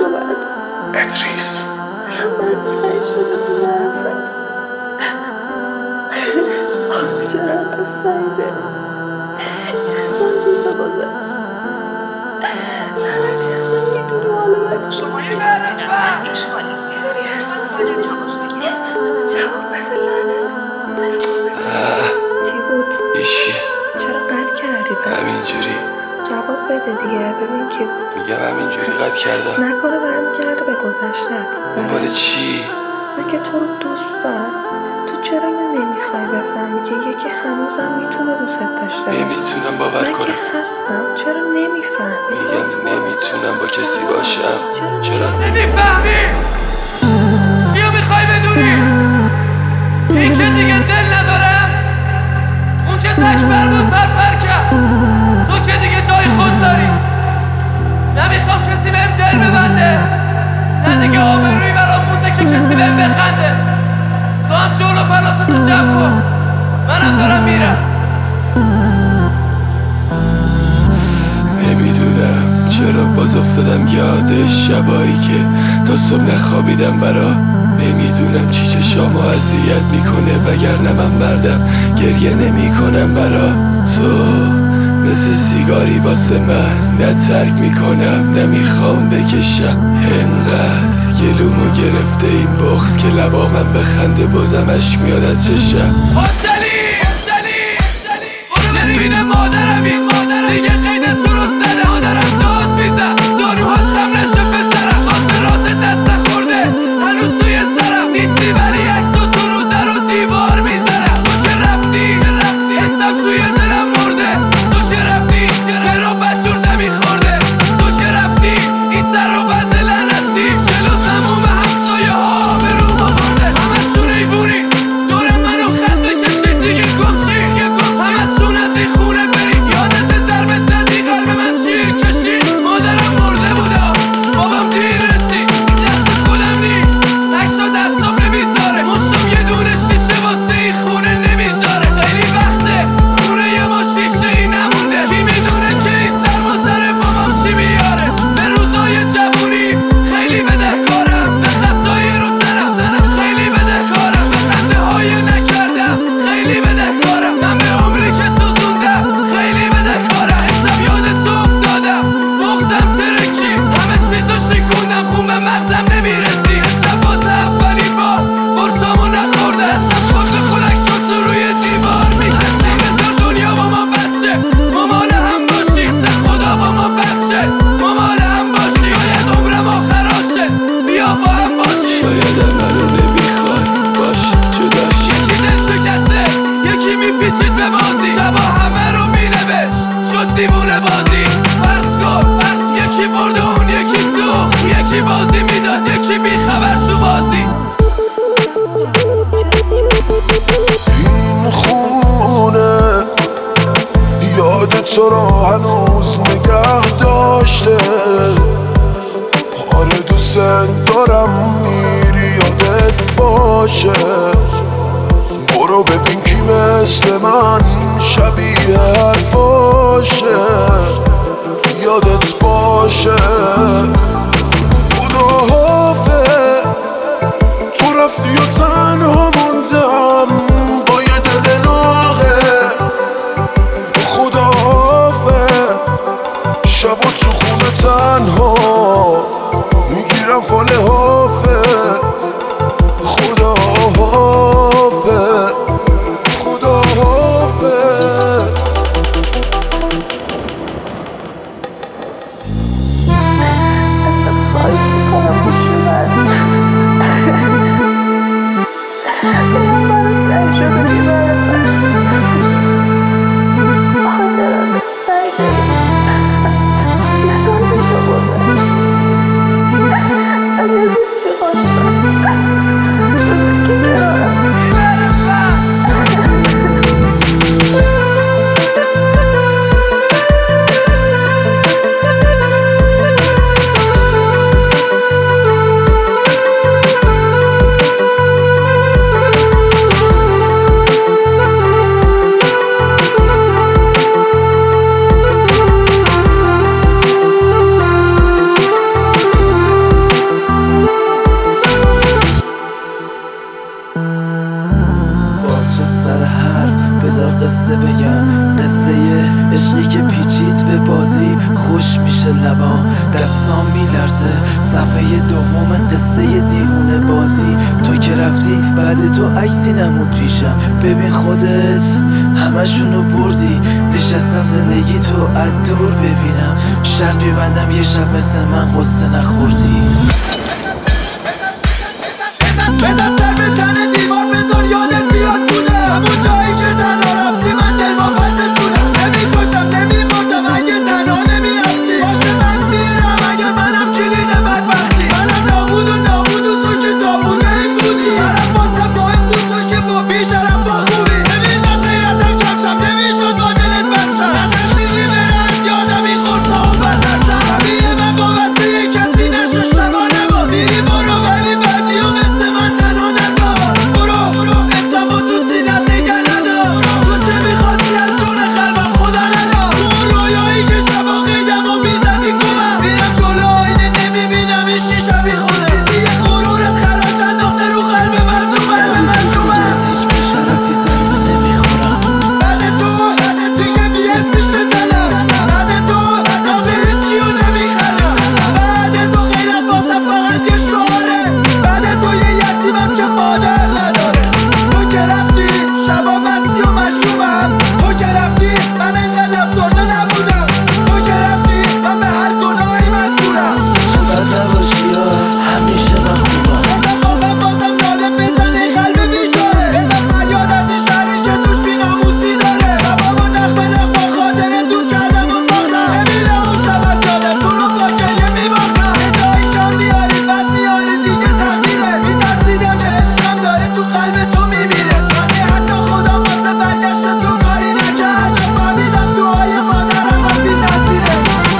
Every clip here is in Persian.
رو بردار. ادریس من تنگ شده به معرفت. آخه چرا انقدر سعیده؟ یه سال بی تو گذشت. لعنتی اصلا میدونی حالا باید شماره بعد از میدونی احساس نمیتونی جواب بده. لعنت چی بود؟ ایشی چرا قطع کردی پس؟ همینجوری جواب بده دیگه، ببین کی بود. میگم همینجوری قطع کردم. نکنه برمیگرده به گذشتت. دنبال چی؟ من که تو رو دوست دارم. تو چرا اینو نمیخوای بفهمی که یکی هنوزم میتونه دوستت داشته باشه؟ نمیتونم باور من کنم. که هستم. چرا نمیفهمی؟ میگم نمیتونم با کسی باشم. چرا نمیفهمی؟ چیو میخوای بدونی؟ این که دیگه دل ندارم، اون که تکبر بود پر کرد، تو که دیگه جای خود داری. نمیخوام کسی بهم دل ببنده، نه دیگه آبرویی برام مونده که کسی بهم بخنده. تو هم جلو پلاستو جمع کن، منم دارم میرم. نمیدونم چرا باز افتادم یاد شبایی که تا صبح نخوابیدم برا. نمیدونم چی چشامو اذیت میکنه، وگرنه من مردم گریه نمیکنم برا تو. مثل سیگاری واسه من نه ترک میکنم نمیخوام بکشم. انقدر گلومو گرفته این بغض که لبا من بخنده بازم اشک میاد از چشم. حسلی برو ببینه مادرم، این مادرم دیگه قیده تو رو زده. مادرم داد میزم زانوهاش خم نشه پسرم. خاطرات دست خورده هنوز توی سرم نیستی، ولی عکسو تو رو در و دیوار میزنم. تو که رفتی حسم توی دلم مرده. تو که رفتی برا بدجور نمیخورده. تو که رفتی این سر و بز لعنتی جلو تموم همسایه ها به رو آورده. همه تو ریبونی دور منو خط بکشید دیگه گمشی. همه تون از این خونه برید. یادت ضربه زدی قلب من شیر کشید. مادرم مرده بودا بابام دیر رسید. دست خودم نی عکسو دستم نمیذاره. مشتم یه دونه شیشه واسه این خونه نمیذاره. خیلی وقته خونه یه ما شیشه ای نمونده. کی میدونه که این سرما سر بابام چی میاره. به روزای جوونی خیلی بدهکارم، به خطای رو تنم خیلی بدهکارم، به خنده های نکردم خیلی بدهکارم، من به عمری که سوزوندم خیلی بدهکارم. امشب یاد تو افتادم بغزم ترکی، همه چیزو شکوندم خون به مغزم نمیرسی. امشب باز اولین بار قرصامو نخورده، دستم خود به خود عکسات تو روی دیوار میکشی. بذار دنیا با ما بچه مامان هم باشی، سر خدا با ما بچه مامان هم باشی. شاید عمرم آخراشه بیا با هم باشی. شاید منو نمیخوای باش جداش. یکی دل شکسته یکی میپیچید به بازی، شبا همه رو مینوشت شد دیوونه بازی. بس کن یکی برد و اون یکی سوخت، یکی بازی میداد یکی بیخبر تو بازی. این خونه یاد تو رو هنوز نگه داشته. آره دوست دارم میری یادت باشه. برو ببین کی مثل من شبیه حرفاشه. یادت باشه خدا حافظ. تو رفتی و تنها موندم با یه دل ناقه. خدا حافظ شبا تو خونه تنها میگیرم فال حافظ. خدا حافظ خدا حافظ. دوم قصه دیوونه بازی. تو که رفتی بعد تو عکسی نمود پیشم، ببین خودت همشونو بردی. نشستم زندگی تو از دور ببینم، شرط میبندم یه شب مثل من قصه نخوردی. بزن سر به تن دیوار، بذار یادت بیاد بوده همون جایی که تنها رفتی من دلواپست بودم. نمیکشم نمیمردم اگه تنها نمیرفتی. باشه من میرم اگه منم کلید بدبختی. منم نابود و تو که تابونه این بودی. طرف واسم مهم بود تو که با بیشرف و خوبی. نمیذاش غیرتم کمشم، نمیشد با دلت بچم. نترسیدی بره از یادم این خورسا و بدترشم. طبیعه من وابسته یه کسی نشه شبانه ما. میری برو ولی بعدی و مثل من تنها نذار. برو اسمم و تو سینت نگه ندار. تو چه میخواستی از جون قلبم خدا ندار. تو اون رویایی که شبا قیدم و میزدی گمم. میرم جلو آینه نمیبینم این شیشه بی خوده. چیزی غرورت خراش انداخته رو قلب مظلومم. هیچ بیشرفی ضربه نمیخورم. بعد تو دیگه بی اسمیشه دلم. بعد تو راز هیچکیو نمیخرم. بعد تو غیرت واسه فقط یه شعاره. بعد تو یه یتیمم که مادر نداره. تو که رفتی شبا مستی و مشروبم. تو که رفتی من انقدر افسرده نبودم. تو که رفتی من به هر گناهی مجبورم. بد نباشی یا همیشه من خوبم. بازم داره میزنه قلب بیچاره. بزن فریاد از این شهری که توش بی‌ناموسی داره. شبامو نخ به نخ با خاطر دود کردم و ساختم. نمیره اون شبت یادم، تو رو با گریه میباختم. یه جایی کم میاری بد میاری دیگه تقدیره. میترسیدم که عشقم داره تو قلب تو میمیره. ولی حتی خدا واسه برگشت تو کاری نکرد. چون فهمیدم دعای مادرم هم بی تاثیره.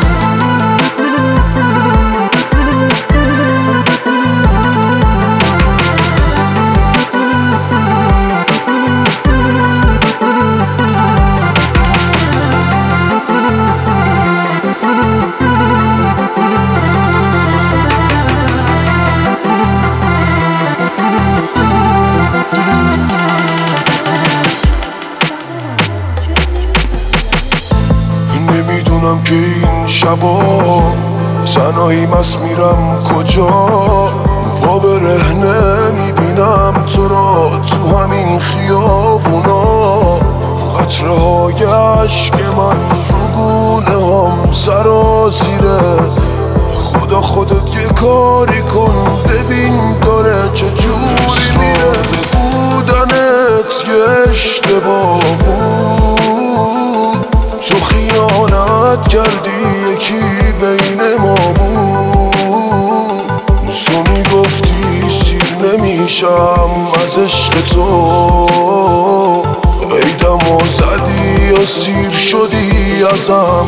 نمیدونم که این شبا تنهایی مست میرم کجا. پا برهنه میبینم تو را تو همین خیابونا. قطره های عشق من رو گونه هم سرازیره. خدا خودت یه کاری کن ببین داره چجوری میره. بودنت یه اشتباه بود، تو خیانت کردی یکی بین ما بود. تو میگفتی سیر نمیشم از عشق تو، قیدم و زدی یا سیر شدی ازم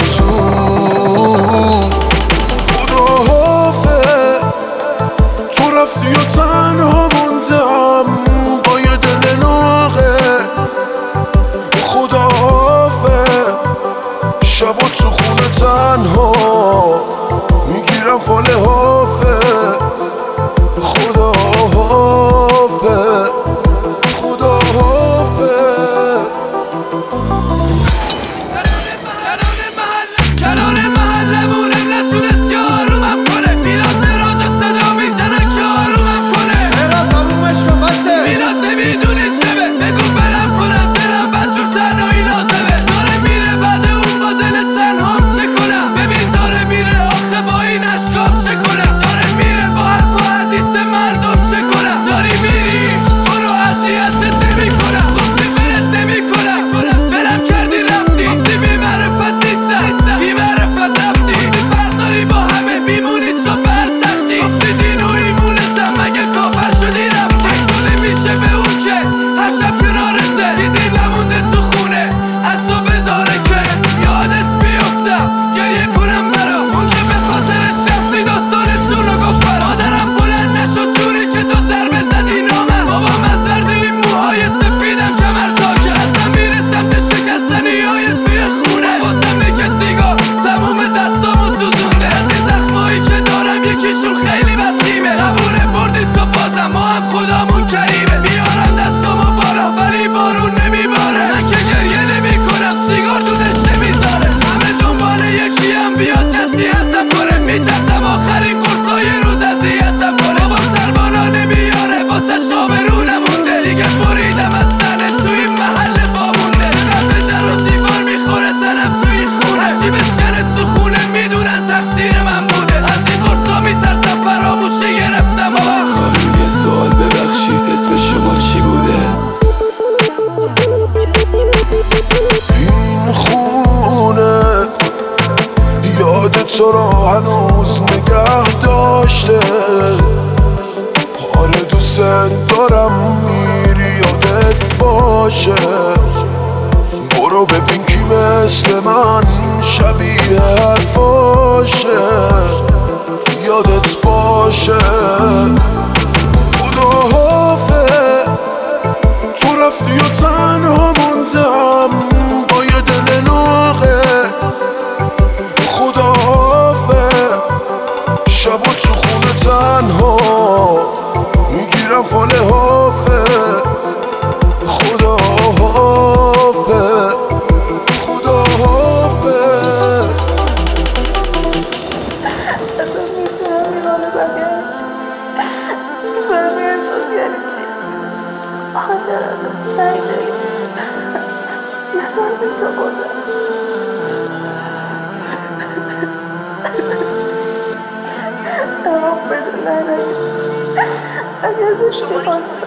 زود. خدا حافظ تو رفتی و تنها موندم با یه دل ناقص. خدا حافظ شبا تو خونه تنها میگیرم فال حافظ. خدا حافظ خدا حافظ. کنار محلمونم نتونست یارومم کنه. میراد به راجع صدا میزنه که آرومم کنه. برم هرچی بشکنه تو خونه میدونن تقصیر من بوده. از این قرصا میترسم فراموشه گرفتم خانم یه سوال ببخشید اسم شما چی بوده؟ این خونه یاد تو را هنوز نگه داشته. آره دوست دارم میری یادت باشه. برو ببین کی مثل من شبیه حرفاشه. یادت باشه خدا حافظ. تو رفتی و تنها موندم با یه دل ناقص. خدا حافظ. شب و تو خونه تنها میگیرم فال حافظ. خدا حافظ. خدا حافظ. اصلا میفهمی حال بد یعنی چی؟ میفهمی احساس یعنی چی؟ آخه چرا انقدر سنگ دلی؟ یه سال بی تو گذشت. اما بده لعنتی اگه ازش چی خواستی